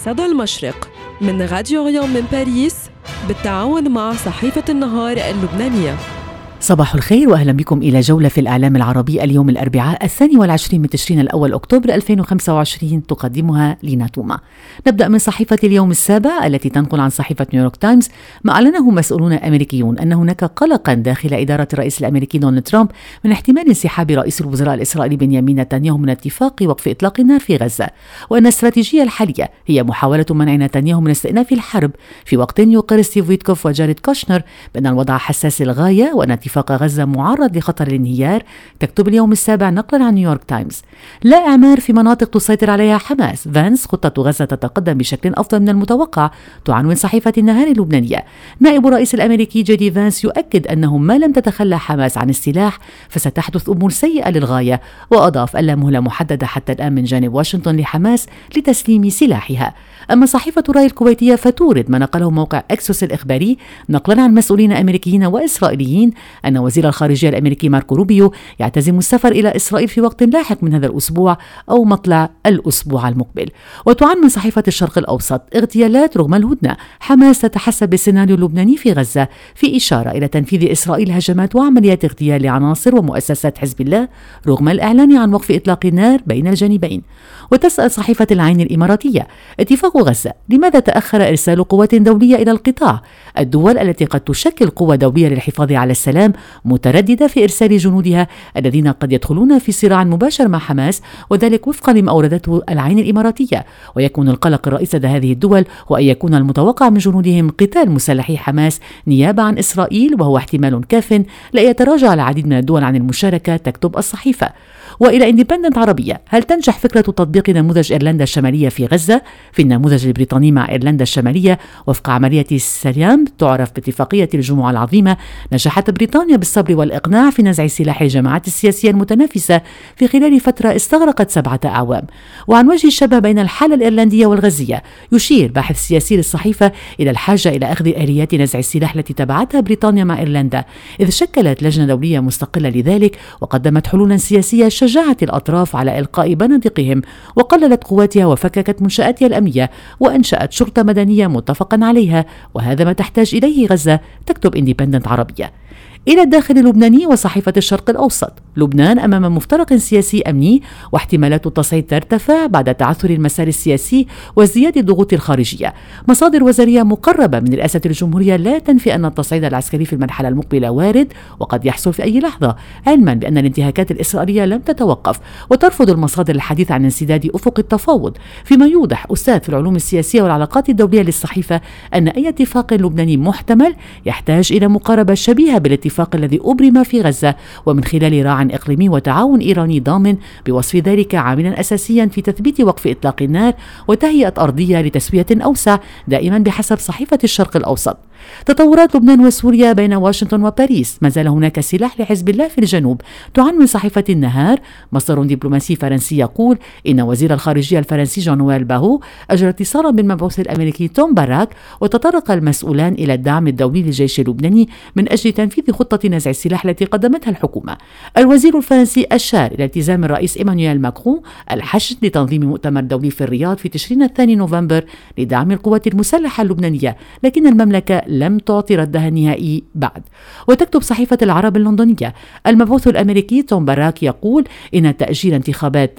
صدى المشرق من راديو ريون من باريس بالتعاون مع صحيفة النهار اللبنانية. صباح الخير وأهلا بكم إلى جولة في الإعلام العربي اليوم الأربعاء 22 من تشرين الأول أكتوبر 2025 تقدمها لينا توما. نبدأ من صحيفة اليوم السابع التي تنقل عن صحيفة نيويورك تايمز ما أعلنه مسؤولون أمريكيون أن هناك قلقا داخل إدارة الرئيس الأمريكي دونالد ترامب من احتمال انسحاب رئيس الوزراء الإسرائيلي بنيامين نتنياهو من اتفاق وقف إطلاق النار في غزة، وأن الاستراتيجية الحالية هي محاولة منع نتنياهو من استئناف الحرب في وقت يقر ستيف ويتكوف وجاريد كوشنر بأن الوضع حساس للغاية وأن اتفاق غزة معرض لخطر الانهيار. تكتب اليوم السابع نقلا عن نيويورك تايمز: لا إعمار في مناطق تسيطر عليها حماس، فانس خطة غزة تتقدم بشكل أفضل من المتوقع. تعنون صحيفة النهار اللبنانية: نائب الرئيس الأمريكي جي دي فانس يؤكد أنه ما لم تتخلى حماس عن السلاح فستحدث أمور سيئة للغاية، وأضاف أن لا مهلة محددة حتى الآن من جانب واشنطن لحماس لتسليم سلاحها. أما صحيفة راي الكويتية فتورد ما نقله موقع أكسوس الإخباري نقلا عن مسؤولين أمريكيين وإسرائيليين أن وزير الخارجية الأمريكي ماركو روبيو يعتزم السفر إلى إسرائيل في وقت لاحق من هذا الأسبوع أو مطلع الأسبوع المقبل. وتعنون صحيفة الشرق الأوسط: اغتيالات رغم الهدنة، حماس تتحسب بالسيناريو اللبناني في غزة، في إشارة إلى تنفيذ إسرائيل هجمات وعمليات اغتيال لعناصر ومؤسسات حزب الله رغم الإعلان عن وقف إطلاق النار بين الجانبين. وتسأل صحيفة العين الإماراتية: اتفاق غزة، لماذا تأخر إرسال قوات دولية إلى القطاع؟ الدول التي قد تشكل قوة دولية للحفاظ على السلام مترددة في إرسال جنودها الذين قد يدخلون في صراع مباشر مع حماس، وذلك وفقا لما أوردته العين الإماراتية. ويكون القلق الرئيس لدى هذه الدول هو أن يكون المتوقع من جنودهم قتال مسلحي حماس نيابة عن إسرائيل، وهو احتمال كاف لا يتراجع العديد من الدول عن المشاركة. تكتب الصحيفة. وإلى إندبندنت عربية: هل تنجح فكرة تطبيق نموذج إيرلندا الشمالية في غزة؟ في النموذج البريطاني مع إيرلندا الشمالية وفق عملية سلام تعرف باتفاقية الجمعة العظيمة، نجحت بريطانيا بالصبر والإقناع في نزع سلاح الجماعات السياسية المتنافسة في خلال فترة استغرقت 7 أعوام. وعن وجه الشبه بين الحالة الإيرلندية والغزية، يشير باحث سياسي للصحيفة إلى الحاجة إلى أخذ آليات نزع السلاح التي تبعتها بريطانيا مع إيرلندا، إذ شكلت لجنة دولية مستقلة لذلك وقدمت حلولا سياسية شجعت الأطراف على إلقاء بنادقهم وقللت قواتها وفككت منشآتها الأمنية وأنشأت شرطة مدنية متفقا عليها، وهذا ما تحتاج إليه غزة. تكتب إندبندنت عربية. إلى الداخل اللبناني وصحيفة الشرق الأوسط: لبنان أمام مفترق سياسي أمني، واحتمالات التصعيد ترتفع بعد تعثر المسار السياسي وازدياد الضغوط الخارجية. مصادر وزارية مقربة من رئاسة الجمهورية لا تنفي أن التصعيد العسكري في المرحلة المقبلة وارد وقد يحصل في أي لحظة، علما بأن الانتهاكات الإسرائيلية لم تتوقف. وترفض المصادر الحديث عن انسداد أفق التفاوض، فيما يوضح أستاذ في العلوم السياسية والعلاقات الدولية للصحيفة أن أي اتفاق لبناني محتمل يحتاج إلى مقاربة شبيهة بالاتفاق الذي أبرم في غزة، ومن خلال راع إقليمي وتعاون إيراني ضامن، بوصف ذلك عاملا أساسيا في تثبيت وقف إطلاق النار وتهيئة أرضية لتسوية أوسع، دائما بحسب صحيفة الشرق الأوسط. تطورات لبنان وسوريا بين واشنطن وباريس: ما زال هناك سلاح لحزب الله في الجنوب. تعنون صحيفة النهار: مصدر دبلوماسي فرنسي يقول إن وزير الخارجية الفرنسي جان نويل باهو أجرى اتصالا بالمبعوث الأمريكي توم باراك، وتطرق المسؤولان إلى الدعم الدولي للجيش اللبناني من أجل تنفيذ خطة نزع السلاح التي قدمتها الحكومة. الوزير الفرنسي أشار إلى التزام الرئيس إيمانويل ماكرون الحشد لتنظيم مؤتمر دولي في الرياض في تشرين 2 نوفمبر لدعم القوات المسلحة اللبنانية، لكن المملكة لم تعطي ردها النهائي بعد. وتكتب صحيفة العرب اللندنية: المبعوث الأمريكي توم باراك يقول إن تأجيل انتخابات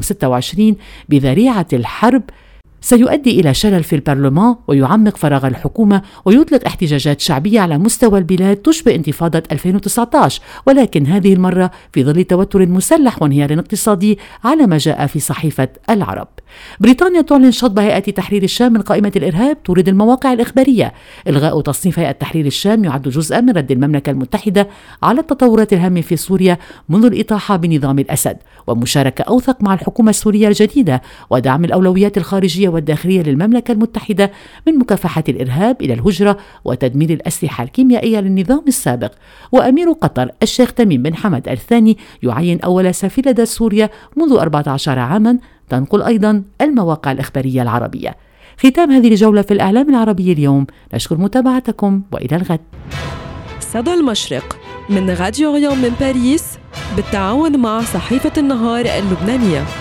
2026 بذريعة الحرب سيؤدي إلى شلل في البرلمان ويعمق فراغ الحكومة ويطلق احتجاجات شعبية على مستوى البلاد تشبه انتفاضة 2019، ولكن هذه المرة في ظل توتر مسلح وانهيار اقتصادي على ما جاء في صحيفة العرب. بريطانيا تعلن شطب هيئة تحرير الشام من قائمة الإرهاب. تورد المواقع الإخبارية: إلغاء تصنيف هيئة تحرير الشام يعد جزءا من رد المملكة المتحدة على التطورات الهامة في سوريا منذ الإطاحة بنظام الأسد، ومشاركة أوثق مع الحكومة السورية الجديدة، ودعم الأولويات الخارجية والداخلية للمملكة المتحدة من مكافحة الإرهاب إلى الهجرة وتدمير الأسلحة الكيميائية للنظام السابق. وأمير قطر الشيخ تميم بن حمد الثاني يعين أول سفير لدى سوريا منذ 14 عاما. تنقل أيضا المواقع الإخبارية العربية. ختام هذه الجولة في الإعلام العربي اليوم. نشكر متابعتكم وإلى الغد. صدى المشرق من راديو ريون من باريس بالتعاون مع صحيفة النهار اللبنانية.